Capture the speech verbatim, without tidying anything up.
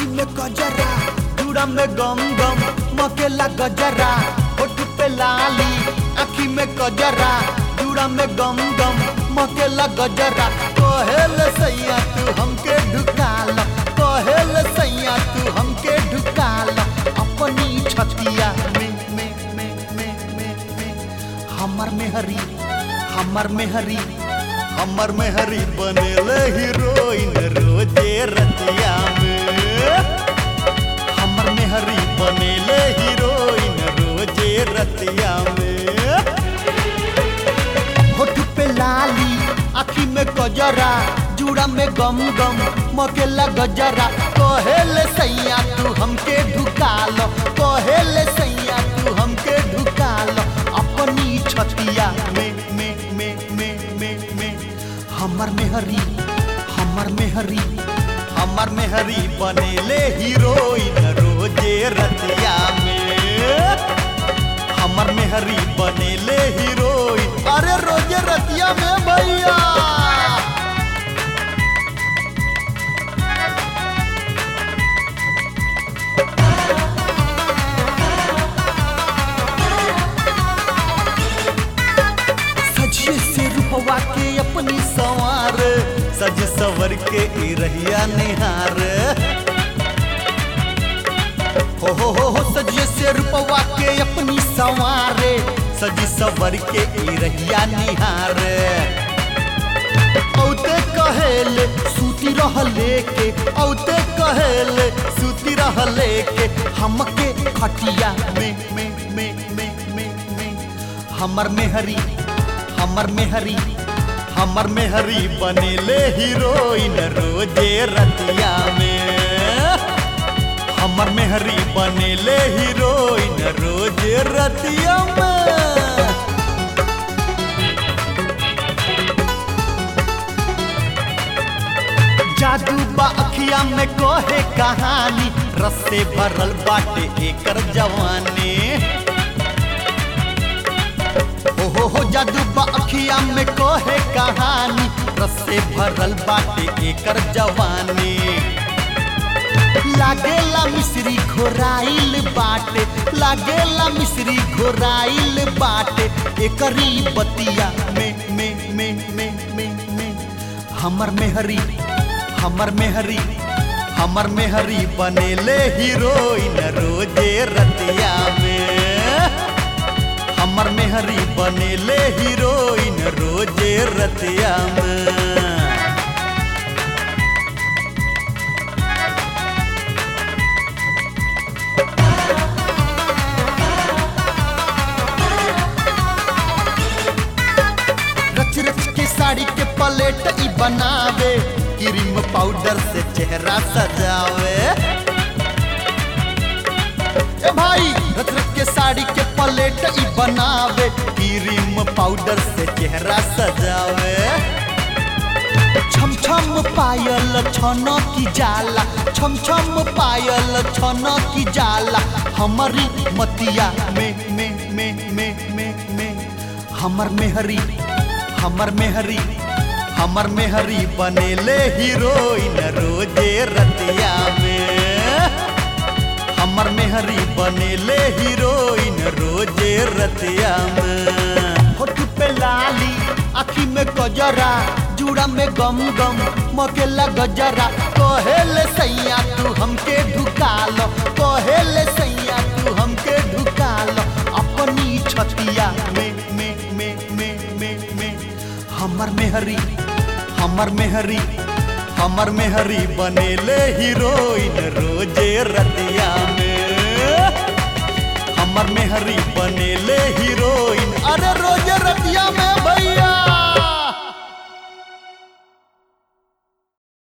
आँखी में गजरा जुड़ा में गम गम मकेला गजरा होठ पे लाली आँखी में गजरा जुड़ा में गम गम मकेला गजरा कहेल सैया तू हमके ढुकाल कहेल सैया तू हमके ढुकाल अपनी छतिया में में में में में में हमर मेहरी हमर मेहरी हमर मेहरी बनेले हीरोइन रोजे रतिया में हमर मेहरी बनेले हीरोइन रोजे रतिया में होठ पे लाली आँखी में गजरा जुड़ा में गम गम मकेला गजरा कहेल सैया तू हमके ढुकाल कहेल सैया तू हमके ढुकाल अपनी छतिया में में में में में में हमर मेहरी हमर मेहरी हमर मेहरी बनेले हीरोइन रोजे रतिया में हमर मेहरी बनेले हीरोइन अरे रोजे रतिया में भैया सजिए से रूपवा के अपनी सवार सज सवर के ई रहिया निहार हो हो हो हो सजिए से रूपवा के अपनी सवारे सज सवर के ई रहिया निहार औते कहेल सूती रहले के औते कहेल सूती रहले के हमके खटिया में में में में में में हमर मेहरी हमर मेहरी हमर मेहरी बनेले हीरोइन रोजे रतिया में हमर मेहरी बनेले हीरोइन रोजे रतिया में जादू बा अखिया में कोहे कहानी रस से भरल बाटे एकर जवानी हो हो हो जादू बा अखिया में कोहे कहानी रस से भरल बाटे एकर जवानी लागेला मिश्री घोराइल बाटे लागेला मिश्री घोराइल बाटे एकरी बतिया में में में में में में हमर मेहरी हमर मेहरी हमर मेहरी बनेले हीरोइन रोजे रतिया में हमर मेहरी बनेले हीरोइन रोजे रतिया में रच रच के साड़ी के पलेट ई बनावे क्रीम पाउडर से चेहरा सजावे ए भाई रच रच के साड़ी के पलेट ई बनावे क्रीम पाउडर से चेहरा सजावे छम छम पायल छन की जाला छम छम पायल छन की जाला हमारी मतिया में में में में में में हमर मेहरी हमर मेहरी हमर मेहरी बनेले हीरोइन रोजे रतिया में हमर मेहरी बनेले हीरोइन रोजे रतिया में होठ पे लाली आँखी में गजरा जुड़ा में गम गम मकेला गजरा कहेल सैया तू हमके ढुकाल कहेल सैया तू हमके ढुकाल अपनी छतिया में में में में में में हमर मेहरी हमर मेहरी हमर मेहरी बनेले हीरोइन रोजे रतिया में हमर मेहरी